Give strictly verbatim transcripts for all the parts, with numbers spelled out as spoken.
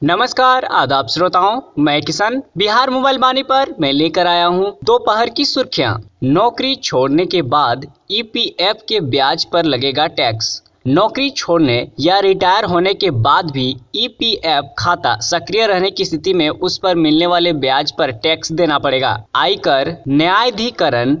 नमस्कार आदाब श्रोताओं, मैं किशन बिहार मोबाइल वाणी पर मैं लेकर आया हूं दोपहर की सुर्खियां। नौकरी छोड़ने के बाद ईपीएफ के ब्याज पर लगेगा टैक्स। नौकरी छोड़ने या रिटायर होने के बाद भी ईपीएफ खाता सक्रिय रहने की स्थिति में उस पर मिलने वाले ब्याज पर टैक्स देना पड़ेगा। आयकर न्यायाधिकरण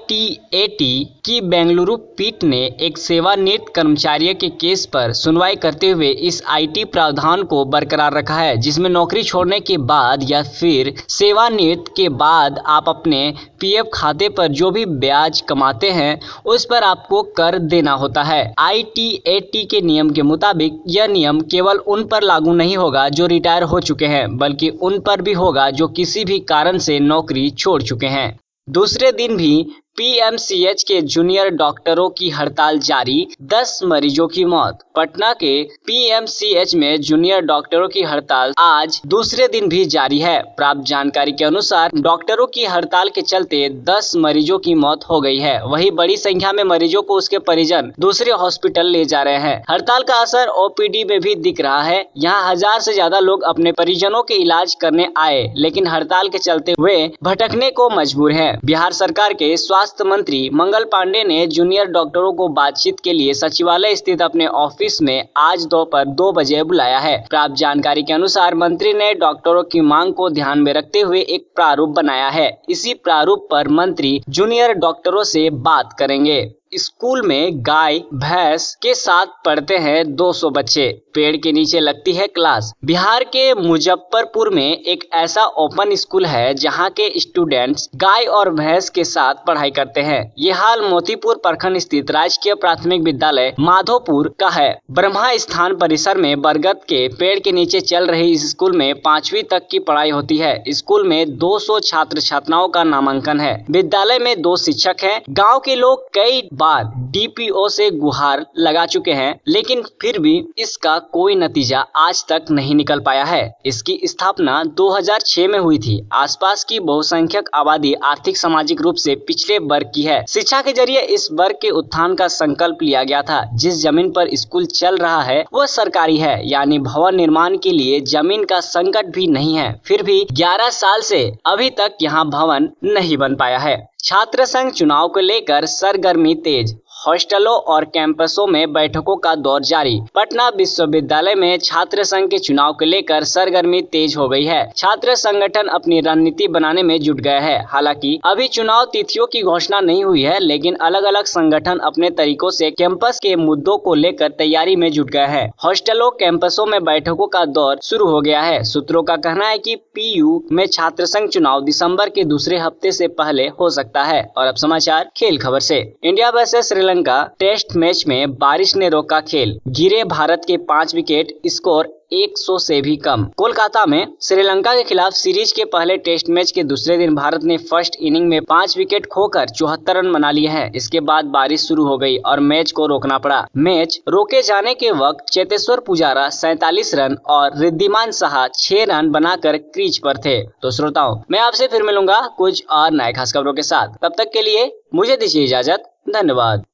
आईटीएटी की बेंगलुरु पीठ ने एक सेवानिवृत्त कर्मचारी के केस पर सुनवाई करते हुए इस आईटी प्रावधान को बरकरार रखा है, जिसमें नौकरी छोड़ने के बाद या फिर सेवानिवृत्ति के बाद आप अपने पीएफ खाते पर जो भी ब्याज कमाते हैं उस पर आपको कर देना होता है। आईटीएटी के नियम के मुताबिक यह नियम केवल उन पर लागू नहीं होगा जो रिटायर हो चुके हैं, बल्कि उन पर भी होगा जो किसी भी कारण से नौकरी छोड़ चुके हैं। दूसरे दिन भी पीएमसीएच के जूनियर डॉक्टरों की हड़ताल जारी, दस मरीजों की मौत। पटना के पीएमसीएच में जूनियर डॉक्टरों की हड़ताल आज दूसरे दिन भी जारी है। प्राप्त जानकारी के अनुसार डॉक्टरों की हड़ताल के चलते दस मरीजों की मौत हो गई है। वहीं बड़ी संख्या में मरीजों को उसके परिजन दूसरे हॉस्पिटल ले जा रहे हैं। हड़ताल का असर ओपीडी में भी दिख रहा है। यहाँ हजार से ज्यादा लोग अपने परिजनों के इलाज करने आए, लेकिन हड़ताल के चलते वे भटकने को मजबूर है। बिहार सरकार के स्वास्थ्य मंत्री मंगल पांडे ने जूनियर डॉक्टरों को बातचीत के लिए सचिवालय स्थित अपने ऑफिस में आज दोपहर दो बजे बुलाया है। प्राप्त जानकारी के अनुसार मंत्री ने डॉक्टरों की मांग को ध्यान में रखते हुए एक प्रारूप बनाया है। इसी प्रारूप पर मंत्री जूनियर डॉक्टरों से बात करेंगे। स्कूल में गाय भैंस के साथ पढ़ते हैं दो सौ बच्चे, पेड़ के नीचे लगती है क्लास। बिहार के मुजफ्फरपुर में एक ऐसा ओपन स्कूल है जहां के स्टूडेंट्स गाय और भैंस के साथ पढ़ाई करते हैं। ये हाल मोतीपुर प्रखंड स्थित राजकीय प्राथमिक विद्यालय माधोपुर का है। ब्रह्मा स्थान परिसर में बरगद के पेड़ के नीचे चल रही इस स्कूल में पांचवी तक की पढ़ाई होती है। स्कूल में दो सौ छात्र छात्राओं का नामांकन है। विद्यालय में दो शिक्षक हैं। गाँव के लोग कई बार डीपीओ से गुहार लगा चुके हैं, लेकिन फिर भी इसका कोई नतीजा आज तक नहीं निकल पाया है। इसकी स्थापना दो हज़ार छह में हुई थी। आसपास की बहुसंख्यक आबादी आर्थिक सामाजिक रूप से पिछड़े वर्ग की है। शिक्षा के जरिए इस वर्ग के उत्थान का संकल्प लिया गया था। जिस जमीन पर स्कूल चल रहा है वह सरकारी है, यानी भवन निर्माण के लिए जमीन का संकट भी नहीं है। फिर भी ग्यारह साल से अभी तक यहाँ भवन नहीं बन पाया है। छात्र संघ चुनाव को लेकर सरगर्मी तेज, हॉस्टलों और कैंपसों में बैठकों का दौर जारी। पटना विश्वविद्यालय में छात्र संघ के चुनाव को लेकर सरगर्मी तेज हो गई है। छात्र संगठन अपनी रणनीति बनाने में जुट गए हैं। हालांकि अभी चुनाव तिथियों की घोषणा नहीं हुई है, लेकिन अलग अलग संगठन अपने तरीकों से कैंपस के मुद्दों को लेकर तैयारी में जुट गए हैं। हॉस्टलों कैंपसों में बैठकों का दौर शुरू हो गया है। सूत्रों का कहना है कि पीयू में छात्र संघ चुनाव दिसंबर के दूसरे हफ्ते से पहले हो सकता है। और अब समाचार खेल खबर से। India versus Sri Lanka test match में बारिश ने रोका खेल, गिरे भारत के पांच विकेट, स्कोर एक सौ से भी कम। कोलकाता में श्रीलंका के खिलाफ सीरीज के पहले टेस्ट मैच के दूसरे दिन भारत ने फर्स्ट इनिंग में पांच विकेट खोकर चौहत्तर रन बना लिए हैं। इसके बाद बारिश शुरू हो गई और मैच को रोकना पड़ा। मैच रोके जाने के वक्त चेतेश्वर पुजारा सैंतालीस रन और रिद्धिमान साहा छह रन बनाकर क्रीज पर थे। तो श्रोताओं, मैं आपसे फिर मिलूंगा कुछ और नए खास खबरों के साथ। तब तक के लिए मुझे दीजिए इजाजत। धन्यवाद।